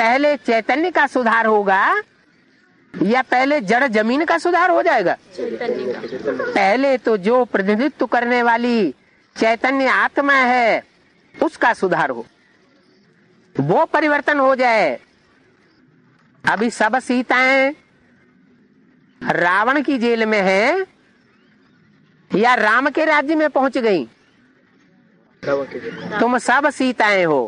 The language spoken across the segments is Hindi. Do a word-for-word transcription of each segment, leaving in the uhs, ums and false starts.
पहले चैतन्य का सुधार होगा या पहले जड़ जमीन का सुधार हो जाएगा? पहले तो जो प्रतिनिधित्व करने वाली चैतन्य आत्मा है उसका सुधार हो, वो परिवर्तन हो जाए। अभी सब सीताएं रावण की जेल में हैं या राम के राज्य में पहुंच गई? तुम सब सीताएं हो।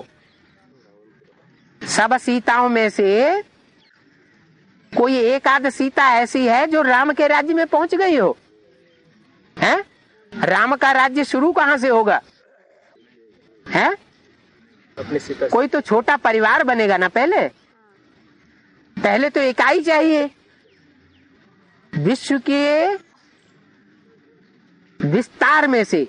सब सीताओं में से कोई एक आध सीता ऐसी है जो राम के राज्य में पहुंच गई हो? हैं? राम का राज्य शुरू कहां से होगा? हैं? अपने सीता। कोई तो छोटा परिवार बनेगा ना। पहले पहले तो इकाई चाहिए। विश्व के विस्तार में से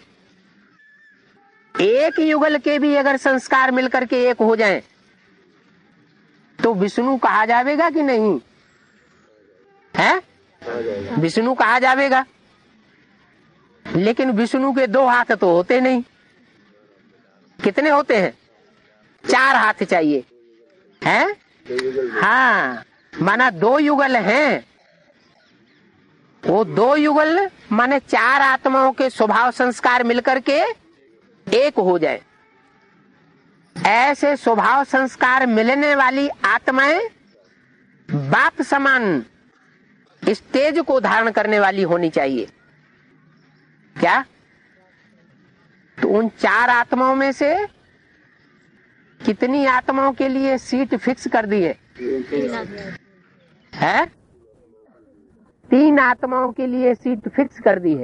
एक युगल के भी अगर संस्कार मिलकर के एक हो जाएं, तो विष्णु कहा जाएगा कि नहीं? है विष्णु कहा जाएगा। लेकिन विष्णु के दो हाथ तो होते नहीं। कितने होते हैं? चार हाथ चाहिए। हैं? हाँ, माना दो युगल हैं। वो दो युगल माने चार आत्माओं के स्वभाव संस्कार मिलकर के एक हो जाए। ऐसे स्वभाव संस्कार मिलने वाली आत्माएं बाप समान स्टेज को धारण करने वाली होनी चाहिए। क्या? तो उन चार आत्माओं में से कितनी आत्माओं के लिए सीट फिक्स कर दी है? है? तीन आत्माओं के लिए सीट फिक्स कर दी है।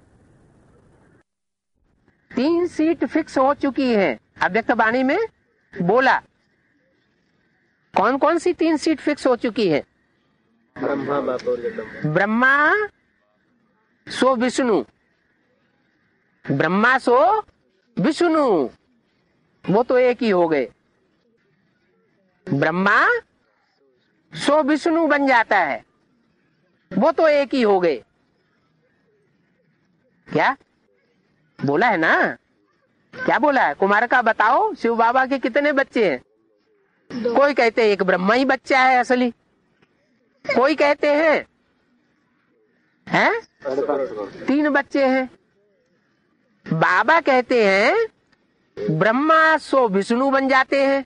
तीन सीट फिक्स हो चुकी है। अव्यक्त वाणी में बोला कौन कौन सी तीन सीट फिक्स हो चुकी है? ब्रह्मा ब्रह्मा सो विष्णु, ब्रह्मा सो विष्णु, वो तो एक ही हो गए। ब्रह्मा सो विष्णु बन जाता है, वो तो एक ही हो गए। क्या बोला है ना? क्या बोला है? कुमार का बताओ, शिव बाबा के कितने बच्चे हैं? कोई कहते हैं एक ब्रह्मा ही बच्चा है असली, कोई कहते हैं हैं तीन बच्चे हैं। बाबा कहते हैं ब्रह्मा सो विष्णु बन जाते हैं,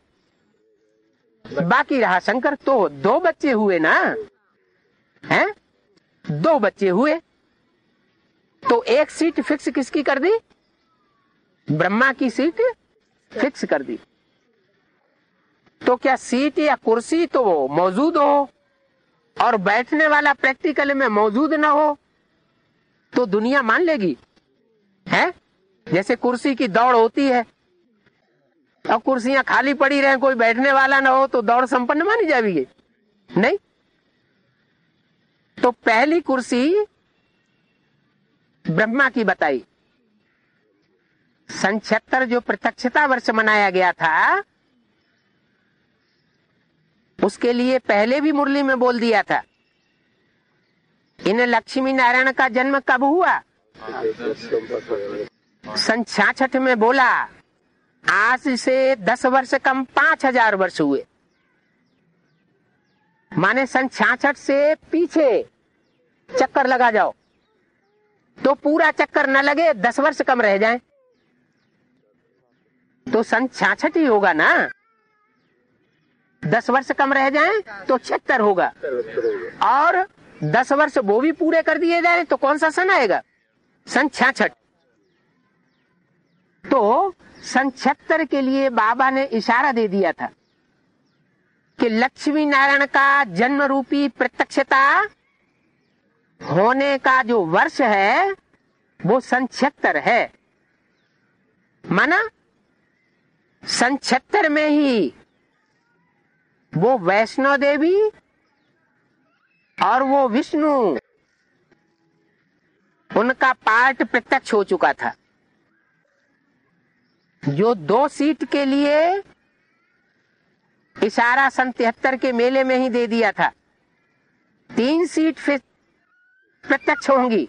बाकी रहा शंकर। तो दो बच्चे हुए ना? हैं? दो बच्चे हुए। तो एक सीट फिक्स किसकी कर दी? ब्रह्मा की सीट फिक्स कर दी। तो क्या सीट या कुर्सी तो मौजूद हो और बैठने वाला प्रैक्टिकल में मौजूद ना हो तो दुनिया मान लेगी? है? जैसे कुर्सी की दौड़ होती है, अब कुर्सियां खाली पड़ी रहे, कोई बैठने वाला ना हो तो दौड़ संपन्न मानी जाएगी? नहीं। तो पहली कुर्सी ब्रह्मा की बताई। सन छिहत्तर जो प्रत्यक्षता वर्ष मनाया गया था, उसके लिए पहले भी मुरली में बोल दिया था, इन लक्ष्मी नारायण का जन्म कब हुआ? सन छियासठ में बोला, आज से दस वर्ष कम पांच हजार वर्ष हुए। माने सन छियासठ से पीछे चक्कर लगा जाओ तो पूरा चक्कर न लगे, दस वर्ष कम रह जाए तो सन छियासठ ही होगा ना। दस वर्ष कम रह जाए तो छिहत्तर होगा, और दस वर्ष वो भी पूरे कर दिए जाए तो कौन सा सन आएगा? सन छियासठ। तो सन छिहत्तर के लिए बाबा ने इशारा दे दिया था कि लक्ष्मी नारायण का जन्म रूपी प्रत्यक्षता होने का जो वर्ष है वो सन छिहत्तर है। माना सन छिहत्तर में ही वो वैष्णो देवी और वो विष्णु, उनका पार्ट प्रत्यक्ष हो चुका था। जो दो सीट के लिए इशारा सन तिहत्तर के मेले में ही दे दिया था, तीन सीट फिर प्रत्यक्ष होंगी।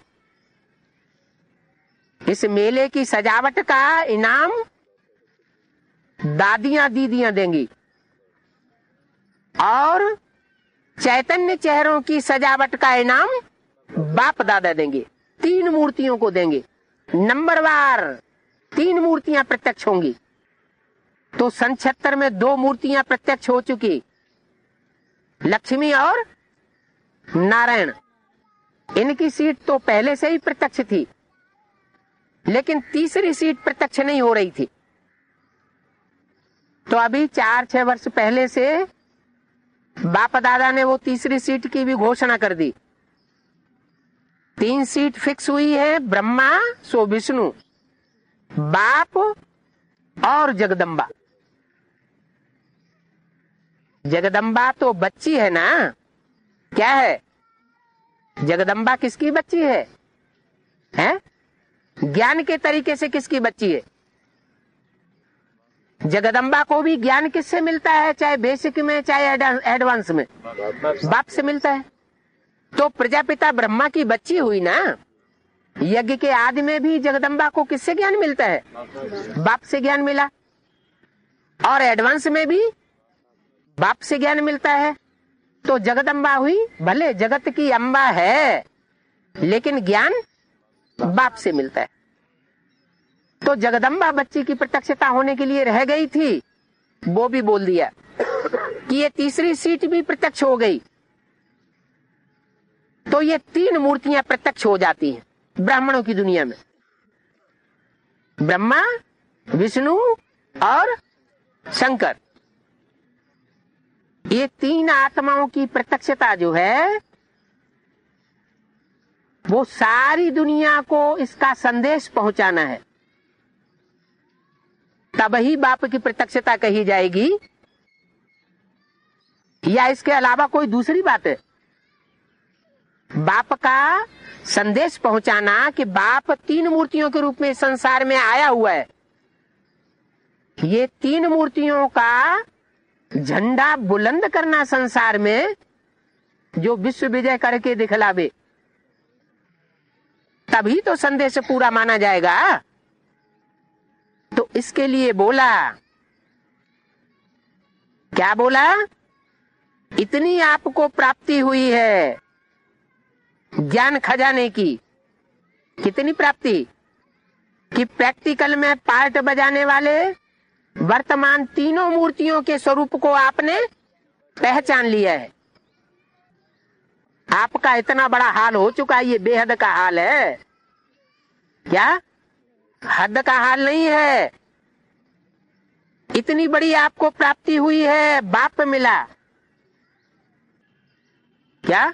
इस मेले की सजावट का इनाम दादियां दीदियां देंगी। और चैतन्य चेहरों की सजावट का इनाम बाप दादा देंगे। तीन मूर्तियों को देंगे, नंबरवार तीन मूर्तियां प्रत्यक्ष होंगी। तो सन छिहत्तर में दो मूर्तियां प्रत्यक्ष हो चुकी, लक्ष्मी और नारायण। इनकी सीट तो पहले से ही प्रत्यक्ष थी, लेकिन तीसरी सीट प्रत्यक्ष नहीं हो रही थी। तो अभी चार छह वर्ष पहले से बाप दादा ने वो तीसरी सीट की भी घोषणा कर दी। तीन सीट फिक्स हुई है, ब्रह्मा सो विष्णु, बाप और जगदम्बा। जगदम्बा तो बच्ची है ना, क्या है जगदम्बा? किसकी बच्ची है? हैं? ज्ञान के तरीके से किसकी बच्ची है? जगदम्बा को भी ज्ञान किससे मिलता है, चाहे बेसिक में चाहे एडवांस में? बाप से मिलता है। तो प्रजापिता ब्रह्मा की बच्ची हुई ना। यज्ञ के आदि में भी जगदम्बा को किससे ज्ञान मिलता है? बाप से ज्ञान मिला। और एडवांस में भी बाप से ज्ञान मिलता है। तो जगदम्बा हुई, भले जगत की अम्बा है, लेकिन ज्ञान बाप से मिलता है। तो जगदम्बा बच्ची की प्रत्यक्षता होने के लिए रह गई थी, वो भी बोल दिया कि ये तीसरी सीट भी प्रत्यक्ष हो गई। तो ये तीन मूर्तियां प्रत्यक्ष हो जाती हैं ब्राह्मणों की दुनिया में, ब्रह्मा, विष्णु और शंकर। ये तीन आत्माओं की प्रत्यक्षता जो है वो सारी दुनिया को इसका संदेश पहुंचाना है, तब ही बाप की प्रत्यक्षता कही जाएगी, या इसके अलावा कोई दूसरी बात है? बाप का संदेश पहुंचाना कि बाप तीन मूर्तियों के रूप में संसार में आया हुआ है। ये तीन मूर्तियों का झंडा बुलंद करना संसार में, जो विश्व विजय करके दिखलावे, तभी तो संदेश पूरा माना जाएगा। तो इसके लिए बोला, क्या बोला? इतनी आपको प्राप्ति हुई है ज्ञान खजाने की। कितनी प्राप्ति? कि प्रैक्टिकल में पार्ट बजाने वाले वर्तमान तीनों मूर्तियों के स्वरूप को आपने पहचान लिया है। आपका इतना बड़ा हाल हो चुका है, ये बेहद का हाल है क्या? हद का हाल नहीं है। इतनी बड़ी आपको प्राप्ति हुई है, बाप मिला क्या?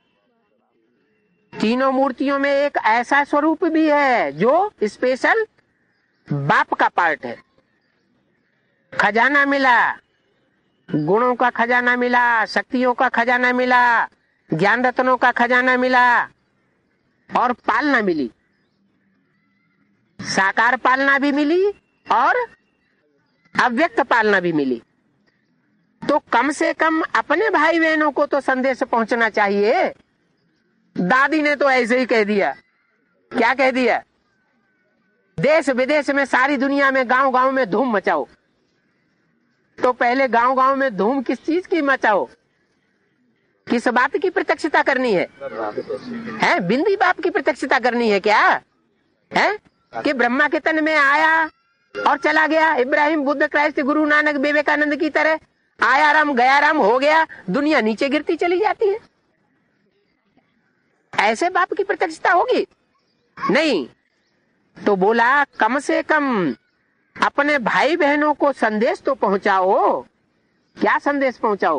तीनों मूर्तियों में एक ऐसा स्वरूप भी है जो स्पेशल बाप का पार्ट है। खजाना मिला, गुणों का खजाना मिला, शक्तियों का खजाना मिला, ज्ञान रत्नों का खजाना मिला, और पालना मिली। साकार पालना भी मिली और अव्यक्त पालना भी मिली। तो कम से कम अपने भाई बहनों को तो संदेश पहुंचना चाहिए। दादी ने तो ऐसे ही कह दिया। क्या कह दिया? देश विदेश में, सारी दुनिया में, गांव गांव में धूम मचाओ। तो पहले गांव गांव में धूम किस चीज की मचाओ? किस बात की प्रत्यक्षता करनी है? है बिंदी बाप की प्रत्यक्षता करनी है क्या? है कि ब्रह्मा के तन में आया और चला गया। इब्राहिम, बुद्ध, क्राइस्ट, गुरु नानक, विवेकानंद की तरह आया राम गया राम हो गया, दुनिया नीचे गिरती चली जाती है। ऐसे बाप की प्रत्यक्षता होगी? नहीं। तो बोला कम से कम अपने भाई बहनों को संदेश तो पहुंचाओ। क्या संदेश पहुंचाओ?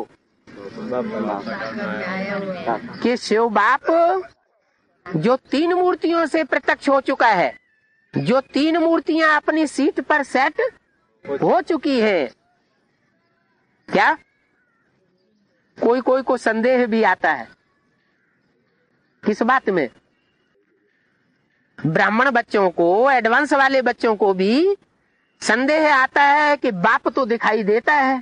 कि शिव बाप जो तीन मूर्तियों से प्रत्यक्ष हो चुका है, जो तीन मूर्तियां अपनी सीट पर सेट हो चुकी है। क्या? कोई कोई को संदेह भी आता है। किस बात में? ब्राह्मण बच्चों को, एडवांस वाले बच्चों को भी संदेह आता है कि बाप तो दिखाई देता है,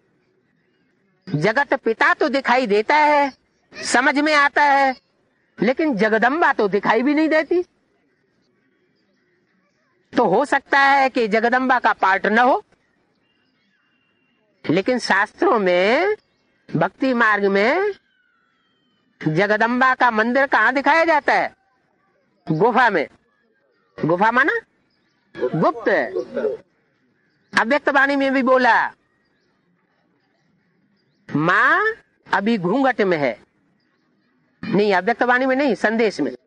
जगत पिता तो दिखाई देता है, समझ में आता है, लेकिन जगदम्बा तो दिखाई भी नहीं देती। तो हो सकता है कि जगदम्बा का पार्ट न हो, लेकिन शास्त्रों में भक्ति मार्ग में जगदम्बा का मंदिर कहाँ दिखाया जाता है? गुफा में। गुफा माना गुप्त। अव्यक्त वाणी में भी बोला माँ अभी घूंघट में है। नहीं, अव्यक्त वाणी में नहीं, संदेश में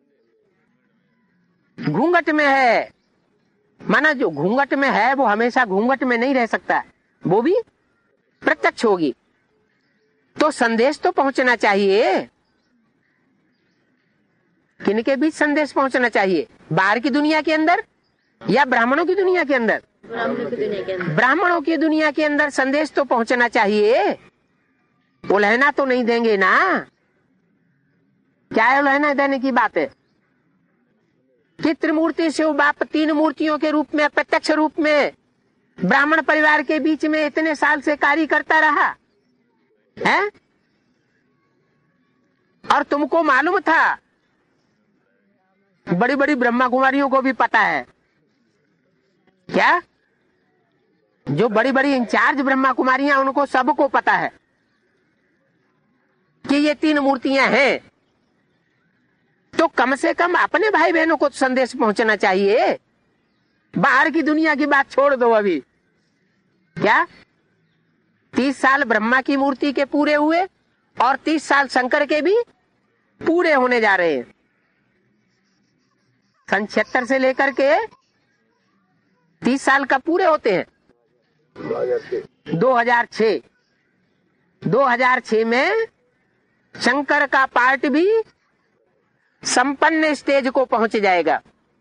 घूंघट में है। माना जो घूंघट में है वो हमेशा घूंघट में नहीं रह सकता, वो भी प्रत्यक्ष होगी। तो संदेश तो पहुंचना चाहिए। किनके बीच संदेश पहुंचना चाहिए? बाहर की दुनिया के अंदर या ब्राह्मणों की दुनिया के अंदर? ब्राह्मणों की दुनिया के अंदर। ब्राह्मणों की दुनिया के अंदर संदेश तो पहुंचना चाहिए। उलहना तो नहीं देंगे ना? क्या है उलहना देने की बात है? कि त्रिमूर्ति शिव बाप तीन मूर्तियों के रूप में प्रत्यक्ष रूप में ब्राह्मण परिवार के बीच में इतने साल से कार्य करता रहा है। और तुमको मालूम था, बड़ी बड़ी ब्रह्मा कुमारियों को भी पता है क्या? जो बड़ी बड़ी इंचार्ज ब्रह्मा कुमारियां, उनको सबको पता है कि ये तीन मूर्तियां हैं। तो कम से कम अपने भाई बहनों को संदेश पहुंचना चाहिए। बाहर की दुनिया की बात छोड़ दो। अभी क्या तीस साल ब्रह्मा की मूर्ति के पूरे हुए और तीस साल शंकर के भी पूरे होने जा रहे हैं। सन छिहत्तर से लेकर के तीस साल का पूरे होते हैं। दो हजार छह दो हजार छह में शंकर का पार्ट भी संपन्न स्टेज को पहुंच जाएगा।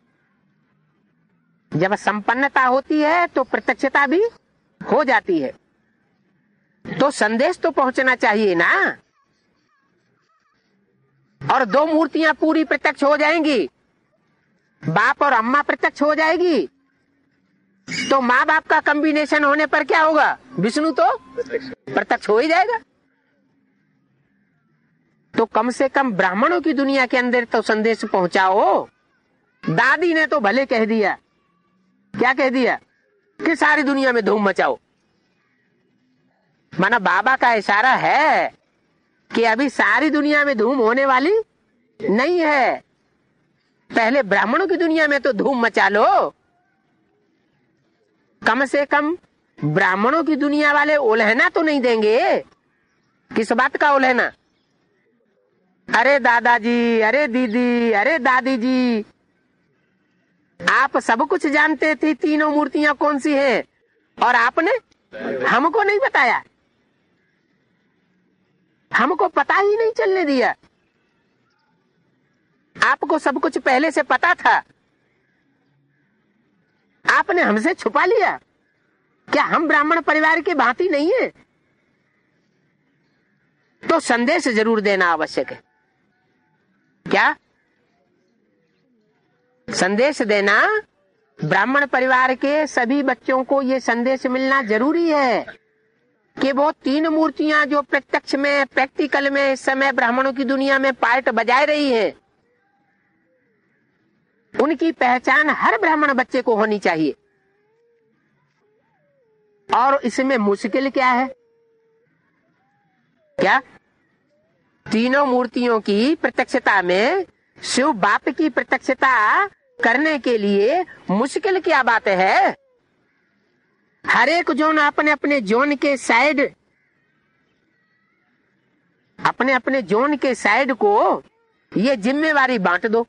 जब संपन्नता होती है तो प्रत्यक्षता भी हो जाती है। तो संदेश तो पहुंचना चाहिए ना। और दो मूर्तियां पूरी प्रत्यक्ष हो जाएंगी, बाप और अम्मा प्रत्यक्ष हो जाएगी, तो माँ बाप का कॉम्बिनेशन होने पर क्या होगा? विष्णु तो प्रत्यक्ष हो ही जाएगा। तो कम से कम ब्राह्मणों की दुनिया के अंदर तो संदेश पहुंचाओ। दादी ने तो भले कह दिया, क्या कह दिया? कि सारी दुनिया में धूम मचाओ। माना बाबा का इशारा है कि अभी सारी दुनिया में धूम होने वाली नहीं है। पहले ब्राह्मणों की दुनिया में तो धूम मचा लो। कम से कम ब्राह्मणों की दुनिया वाले उलहना तो नहीं देंगे। किस बात का उलहना? अरे दादाजी, अरे दीदी, अरे दादी जी, आप सब कुछ जानते थे तीनों मूर्तियां कौन सी हैं और आपने हमको नहीं बताया, हमको पता ही नहीं चलने दिया। आपको सब कुछ पहले से पता था, आपने हमसे छुपा लिया। क्या हम ब्राह्मण परिवार की भांति नहीं है? तो संदेश जरूर देना आवश्यक है। क्या संदेश देना? ब्राह्मण परिवार के सभी बच्चों को ये संदेश मिलना जरूरी है कि वो तीन मूर्तियां जो प्रत्यक्ष में, प्रैक्टिकल में इस समय ब्राह्मणों की दुनिया में पार्ट बजाए रही है, उनकी पहचान हर ब्राह्मण बच्चे को होनी चाहिए। और इसमें मुश्किल क्या है? क्या तीनों मूर्तियों की प्रत्यक्षता में शिव बाप की प्रत्यक्षता करने के लिए मुश्किल क्या बात है? हर एक जोन अपने अपने जोन के साइड अपने अपने जोन के साइड को ये जिम्मेवारी बांट दो।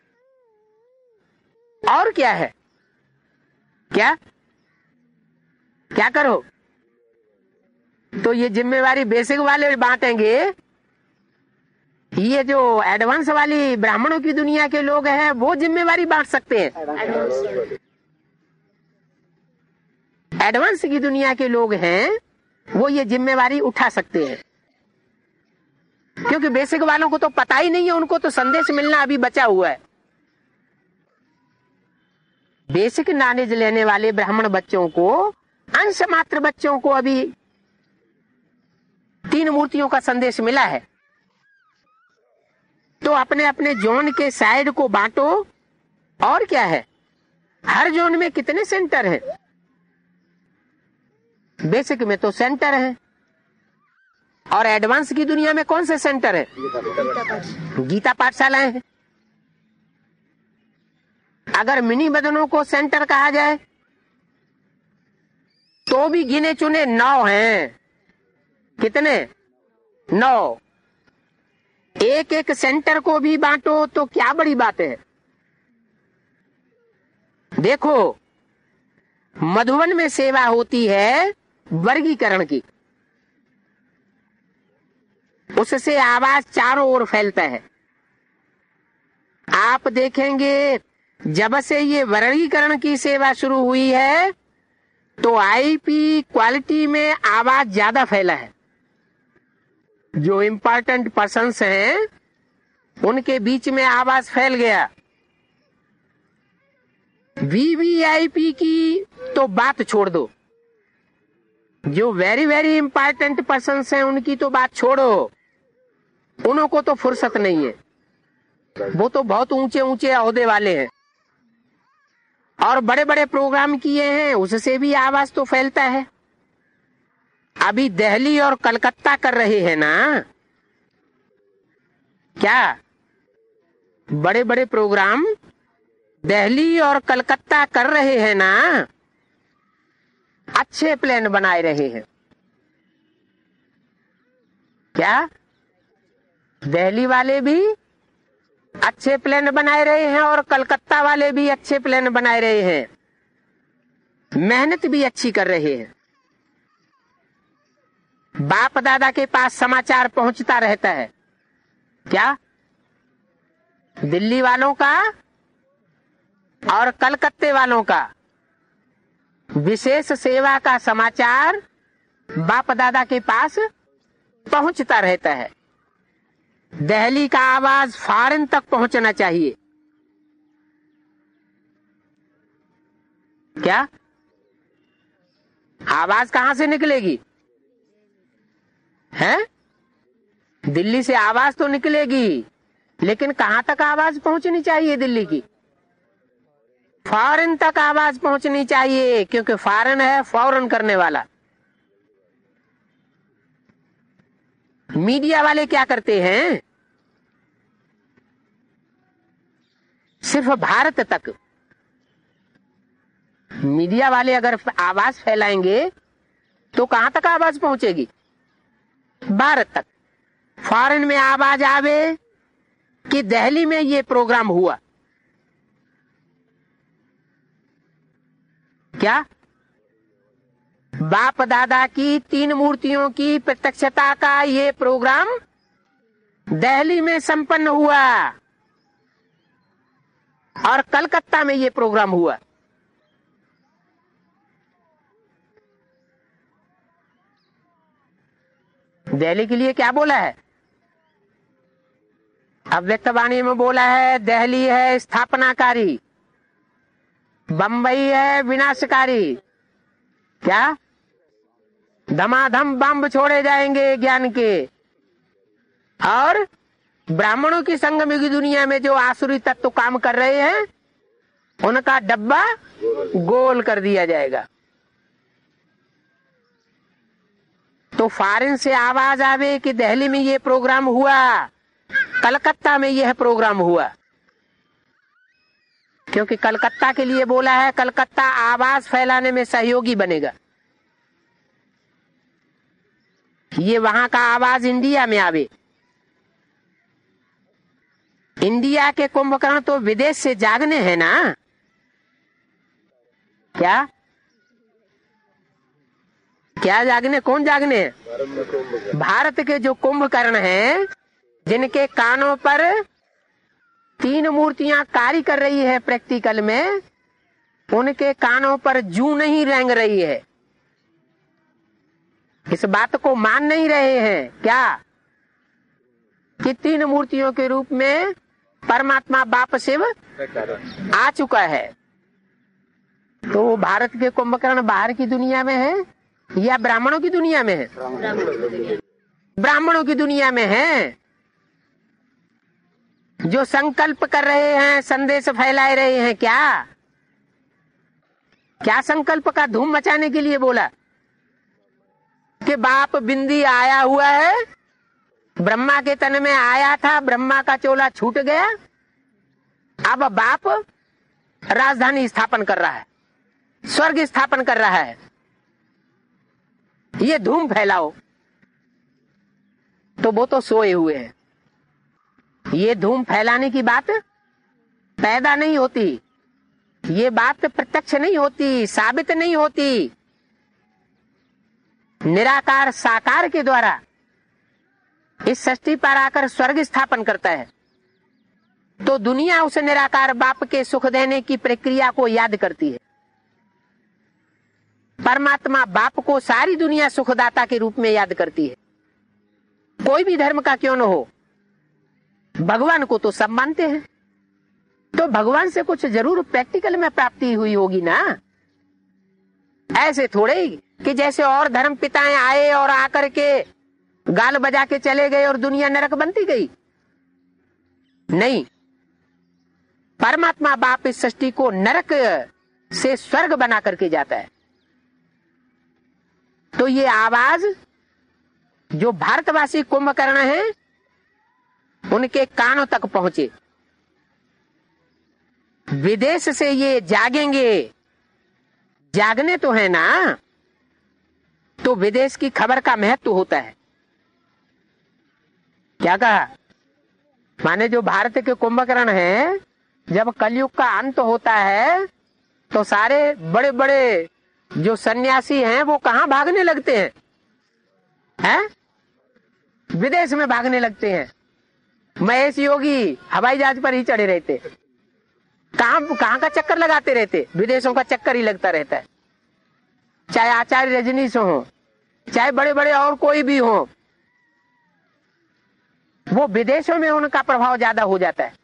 और क्या है? क्या क्या करो? तो ये जिम्मेवारी बेसिक वाले बांटेंगे, ये जो एडवांस वाली ब्राह्मणों की दुनिया के लोग हैं वो जिम्मेवारी बांट सकते हैं। एडवांस की दुनिया के लोग हैं वो ये जिम्मेवारी उठा सकते हैं, क्योंकि बेसिक वालों को तो पता ही नहीं है, उनको तो संदेश मिलना अभी बचा हुआ है। बेसिक नॉलेज लेने वाले ब्राह्मण बच्चों को, अंश मात्र बच्चों को अभी तीन मूर्तियों का संदेश मिला है। तो अपने अपने जोन के साइड को बांटो। और क्या है? हर जोन में कितने सेंटर हैं? बेसिक में तो सेंटर है और एडवांस की दुनिया में कौन से सेंटर है? गीता पाठशालाएं हैं। अगर मिनी बदनों को सेंटर कहा जाए तो भी गिने चुने नौ हैं। कितने? नौ। एक एक सेंटर को भी बांटो तो क्या बड़ी बात है। देखो, मधुबन में सेवा होती है वर्गीकरण की, उससे आवाज चारों ओर फैलता है। आप देखेंगे जब से ये वर्गीकरण की सेवा शुरू हुई है तो आईपी क्वालिटी में आवाज ज्यादा फैला है। जो इम्पोर्टेंट पर्सन्स हैं उनके बीच में आवाज फैल गया। वीवीआईपी की तो बात छोड़ दो, जो वेरी वेरी इंपॉर्टेंट पर्सन्स हैं उनकी तो बात छोड़ो, उनको तो फुर्सत नहीं है। वो तो बहुत ऊंचे ऊंचे ओहदे वाले हैं और बड़े बड़े प्रोग्राम किए हैं, उससे भी आवाज तो फैलता है। अभी दिल्ली और कलकत्ता कर रहे हैं ना क्या? बड़े बड़े प्रोग्राम दिल्ली और कलकत्ता कर रहे हैं ना, अच्छे प्लान बनाए रहे हैं क्या? दिल्ली वाले भी अच्छे प्लान बनाए रहे हैं और कलकत्ता वाले भी अच्छे प्लान बनाए रहे हैं, मेहनत भी अच्छी कर रहे हैं। बाप दादा के पास समाचार पहुंचता रहता है क्या? दिल्ली वालों का और कलकत्ते वालों का विशेष सेवा का समाचार बाप दादा के पास पहुंचता रहता है। दिल्ली का आवाज फॉरेन तक पहुंचना चाहिए क्या? आवाज कहां से निकलेगी? है दिल्ली से आवाज तो निकलेगी, लेकिन कहां तक आवाज पहुंचनी चाहिए? दिल्ली की फॉरेन तक आवाज पहुंचनी चाहिए, क्योंकि फॉरेन है फौरन करने वाला। मीडिया वाले क्या करते हैं? सिर्फ भारत तक। मीडिया वाले अगर आवाज फैलाएंगे तो कहां तक आवाज पहुंचेगी? भारत तक। फॉरेन में आवाज आवे कि दिल्ली में ये प्रोग्राम हुआ क्या? बाप दादा की तीन मूर्तियों की प्रत्यक्षता का ये प्रोग्राम दिल्ली में संपन्न हुआ और कलकत्ता में ये प्रोग्राम हुआ। दिल्ली के लिए क्या बोला है? अव्यक्तवाणी में बोला है दिल्ली है स्थापनाकारी, बंबई है विनाशकारी। क्या? धमाधम बम छोड़े जाएंगे ज्ञान के, और ब्राह्मणों की संगम की दुनिया में जो आसुरी तत्व काम कर रहे हैं उनका डब्बा गोल कर दिया जाएगा। तो फॉरेन से आवाज आवे कि दिल्ली में ये प्रोग्राम हुआ, कलकत्ता में यह प्रोग्राम हुआ, क्योंकि कलकत्ता के लिए बोला है कलकत्ता आवाज फैलाने में सहयोगी बनेगा। ये वहां का आवाज इंडिया में आवे। इंडिया के कुंभकर्ण तो विदेश से जागने हैं ना क्या? क्या जागने? कौन जागने हैं? भारत के जो कुंभकर्ण हैं, जिनके कानों पर तीन मूर्तियां कार्य कर रही है प्रैक्टिकल में, उनके कानों पर जू नहीं रेंग रही है। इस बात को मान नहीं रहे हैं क्या कि तीन मूर्तियों के रूप में परमात्मा बाप शिव आ चुका है। तो भारत के कुंभकर्ण बाहर की दुनिया में है या ब्राह्मणों की दुनिया में है? ब्राह्मणों की दुनिया में है, जो संकल्प कर रहे हैं, संदेश फैलाए रहे हैं। क्या क्या संकल्प का धूम मचाने के लिए बोला? कि बाप बिंदी आया हुआ है, ब्रह्मा के तन में आया था, ब्रह्मा का चोला छूट गया, अब बाप राजधानी स्थापन कर रहा है, स्वर्ग स्थापन कर रहा है, ये धूम फैलाओ। तो वो तो सोए हुए हैं। ये धूम फैलाने की बात पैदा नहीं होती, ये बात प्रत्यक्ष नहीं होती, साबित नहीं होती। निराकार साकार के द्वारा इस सृष्टि पर आकर स्वर्ग स्थापन करता है, तो दुनिया उस निराकार बाप के सुख देने की प्रक्रिया को याद करती है। परमात्मा बाप को सारी दुनिया सुखदाता के रूप में याद करती है। कोई भी धर्म का क्यों न हो, भगवान को तो सब मानते हैं, तो भगवान से कुछ जरूर प्रैक्टिकल में प्राप्ति हुई होगी ना। ऐसे थोड़े ही कि जैसे और धर्म पिताएं आए और आकर के गाल बजा के चले गए और दुनिया नरक बनती गई। नहीं, परमात्मा बाप इस सृष्टि को नरक से स्वर्ग बना करके जाता है। तो ये आवाज जो भारतवासी कुंभकर्ण हैं, उनके कानों तक पहुंचे। विदेश से ये जागेंगे, जागने तो है ना, तो विदेश की खबर का महत्व होता है। क्या कहा? माने जो भारत के कुंभकर्ण हैं, जब कलयुग का अंत होता है तो सारे बड़े बड़े जो सन्यासी हैं वो कहां भागने लगते हैं? हैं? विदेश में भागने लगते हैं। महेश योगी हवाई जहाज पर ही चढ़े रहते, कहां कहां का चक्कर लगाते रहते, विदेशों का चक्कर ही लगता रहता है। चाहे आचार्य रजनीश हो, चाहे बड़े बड़े और कोई भी हो, वो विदेशों में उनका प्रभाव ज्यादा हो जाता है।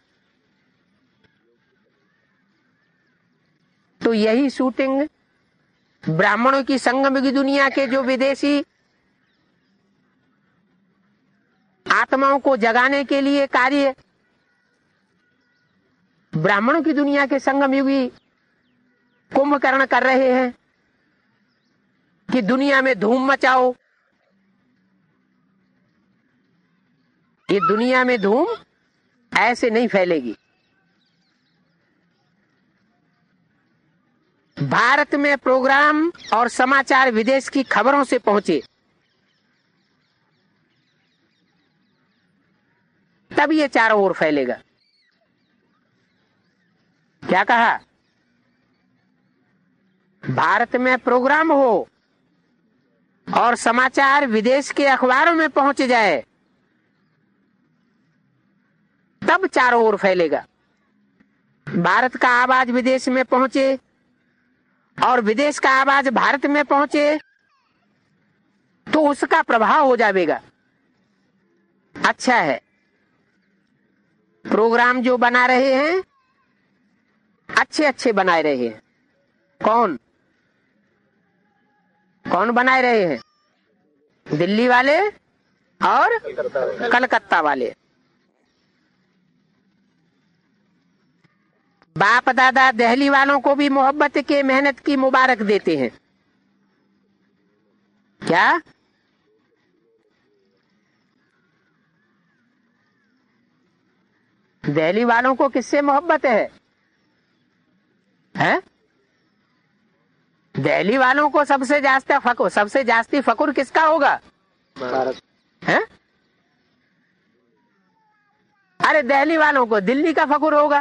तो यही शूटिंग ब्राह्मणों की संगम की दुनिया के जो विदेशी आत्माओं को जगाने के लिए कार्य ब्राह्मणों की दुनिया के संगम युगी कुंभकर्ण कर रहे हैं कि दुनिया में धूम मचाओ। ये दुनिया में धूम ऐसे नहीं फैलेगी। भारत में प्रोग्राम और समाचार विदेश की खबरों से पहुंचे, तब ये चारों ओर फैलेगा। क्या कहा? भारत में प्रोग्राम हो और समाचार विदेश के अखबारों में पहुंच जाए, तब चारों ओर फैलेगा। भारत का आवाज विदेश में पहुंचे और विदेश का आवाज भारत में पहुंचे, तो उसका प्रभाव हो जाएगा। अच्छा है, प्रोग्राम जो बना रहे हैं अच्छे अच्छे बनाए रहे हैं। कौन कौन बनाए रहे हैं? दिल्ली वाले और कलकत्ता वाले। बाप दादा दिल्ली वालों को भी मोहब्बत के मेहनत की मुबारक देते हैं। क्या? दिल्ली वालों को किससे मोहब्बत है? हैं? दिल्ली वालों को सबसे ज्यादा फकुर सबसे जास्ती फकुर किसका होगा? भारत। हैं? अरे दिल्ली वालों को दिल्ली का फकुर होगा।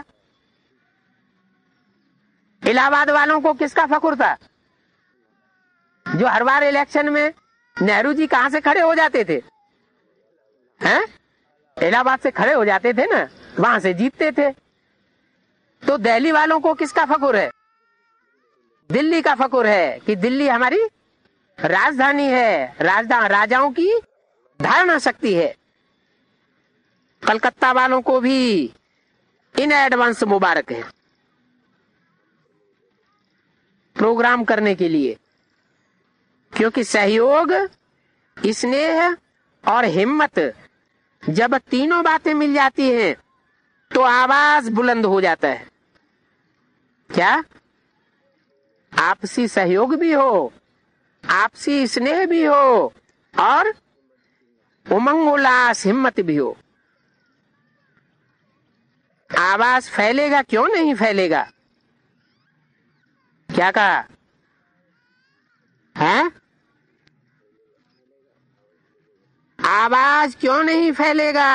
इलाहाबाद वालों को किसका फकुर था? जो हर बार इलेक्शन में नेहरू जी कहां से खड़े हो जाते थे? हैं? इलाहाबाद से खड़े हो जाते थे ना, वहां से जीतते थे। तो दिल्ली वालों को किसका फकुर है? दिल्ली का फकुर है कि दिल्ली हमारी राजधानी है, राजधानी राजाओं की धारणा शक्ति है। कलकत्ता वालों को भी इन एडवांस मुबारक है प्रोग्राम करने के लिए, क्योंकि सहयोग, स्नेह और हिम्मत जब तीनों बातें मिल जाती हैं तो आवाज बुलंद हो जाता है। क्या? आपसी सहयोग भी हो, आपसी स्नेह भी हो और उमंग उल्लास हिम्मत भी हो। आवाज फैलेगा, क्यों नहीं फैलेगा? क्या कहा है? आवाज क्यों नहीं फैलेगा?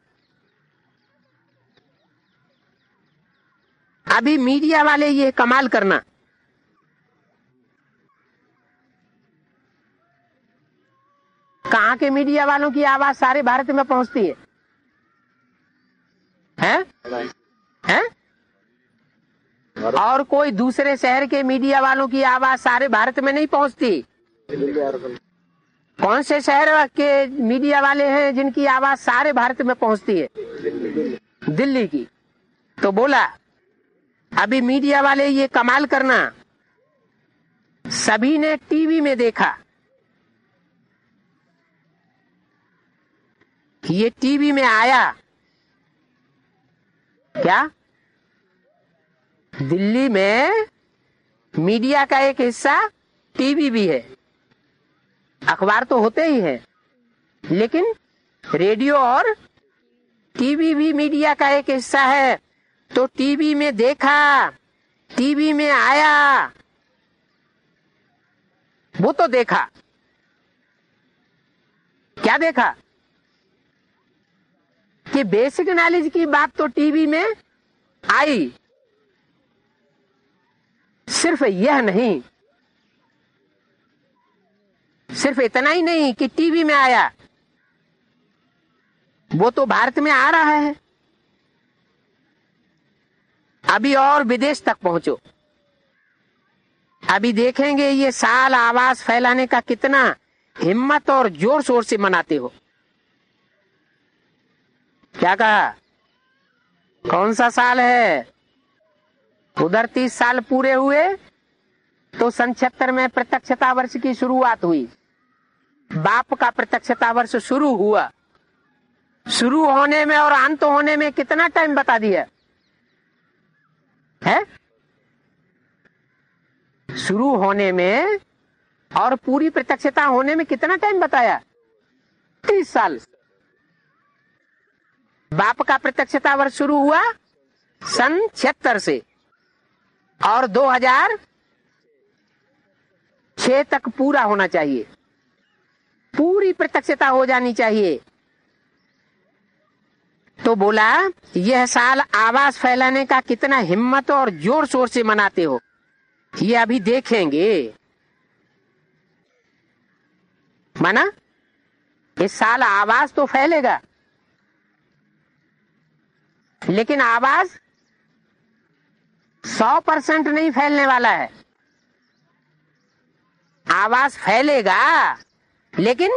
अभी मीडिया वाले ये कमाल करना, कहां के मीडिया वालों की आवाज सारे भारत में पहुंचती है? हैं? हैं? और कोई दूसरे शहर के मीडिया वालों की आवाज सारे भारत में नहीं पहुंचती। कौन से शहर के मीडिया वाले हैं जिनकी आवाज सारे भारत में पहुंचती है? दिल्ली की। तो बोला अभी मीडिया वाले ये कमाल करना, सभी ने टीवी में देखा, ये टीवी में आया क्या? दिल्ली में मीडिया का एक हिस्सा टीवी भी है, अखबार तो होते ही है, लेकिन रेडियो और टीवी भी मीडिया का एक हिस्सा है। तो टीवी में देखा, टीवी में आया, वो तो देखा, क्या देखा कि बेसिक नॉलेज की बात तो टीवी में आई। सिर्फ यह नहीं, सिर्फ इतना ही नहीं कि टीवी में आया, वो तो भारत में आ रहा है। अभी और विदेश तक पहुंचो, अभी देखेंगे ये साल आवाज फैलाने का कितना हिम्मत और जोर शोर से मनाते हो। क्या कहा? कौन सा साल है? उधर तीस साल पूरे हुए तो सन छिहत्तर में प्रत्यक्षता वर्ष की शुरुआत हुई। बाप का प्रत्यक्षता वर्ष शुरू हुआ, शुरू होने में और अंत होने में कितना टाइम बता दिया है? शुरू होने में और पूरी प्रत्यक्षता होने में कितना टाइम बताया? तीस साल। बाप का प्रत्यक्षता वर्ष शुरू हुआ सन छिहत्तर से और दो हज़ार छह तक पूरा होना चाहिए, पूरी प्रत्यक्षता हो जानी चाहिए। तो बोला यह साल आवाज फैलाने का कितना हिम्मत और जोर शोर से मनाते हो, ये अभी देखेंगे। माना इस साल आवाज तो फैलेगा, लेकिन आवाज सौ परसेंट नहीं फैलने वाला है। आवाज फैलेगा, लेकिन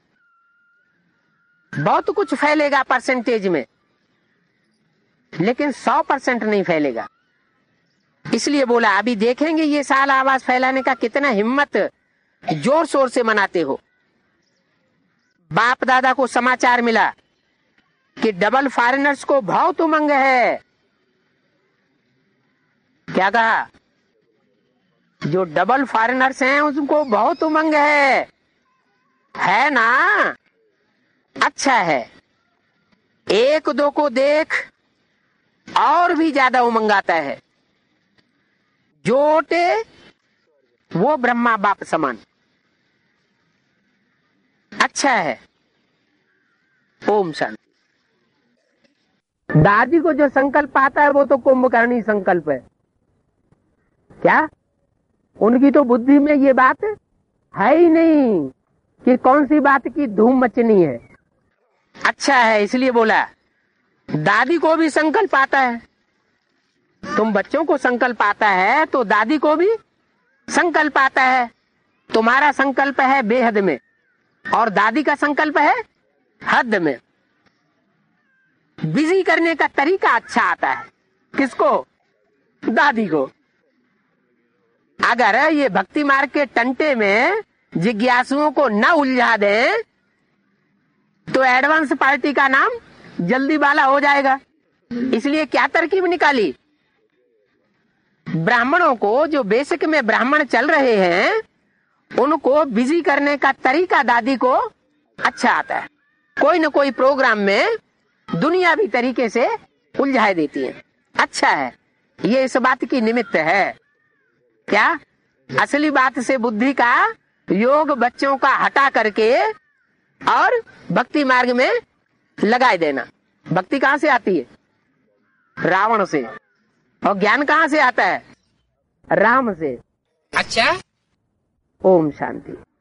बहुत कुछ फैलेगा परसेंटेज में, लेकिन सौ परसेंट नहीं फैलेगा। इसलिए बोला अभी देखेंगे ये साल आवाज फैलाने का कितना हिम्मत जोर शोर से मनाते हो। बाप दादा को समाचार मिला कि डबल फॉरेनर्स को बहुत उमंग है। क्या कहा? जो डबल फॉरेनर्स हैं उनको बहुत उमंग है, है ना? अच्छा है, एक दो को देख और भी ज्यादा उमंग आता है। जोटे वो ब्रह्मा बाप समान। अच्छा है। ओम शांति। दादी को जो संकल्प आता है वो तो कुंभकर्णी संकल्प है। क्या? उनकी तो बुद्धि में ये बात है ही नहीं कि कौन सी बात की धूम मचनी है। अच्छा है, इसलिए बोला दादी को भी संकल्प आता है। तुम बच्चों को संकल्प आता है तो दादी को भी संकल्प आता है। तुम्हारा संकल्प है बेहद में और दादी का संकल्प है हद में। बिजी करने का तरीका अच्छा आता है। किसको? दादी को। अगर ये भक्ति मार्ग के टंटे में जिज्ञासुओं को न उलझा दें तो एडवांस पार्टी का नाम जल्दी वाला हो जाएगा। इसलिए क्या तरकीब निकाली? ब्राह्मणों को, जो बेसिक में ब्राह्मण चल रहे हैं, उनको बिजी करने का तरीका दादी को अच्छा आता है। कोई न कोई प्रोग्राम में दुनियावी तरीके से उलझा देती है। अच्छा है, ये इस बात की निमित्त है क्या? असली बात से बुद्धि का योग बच्चों का हटा करके और भक्ति मार्ग में लगाए देना। भक्ति कहां से आती है? रावण से। और ज्ञान कहां से आता है? राम से। अच्छा, ओम शांति।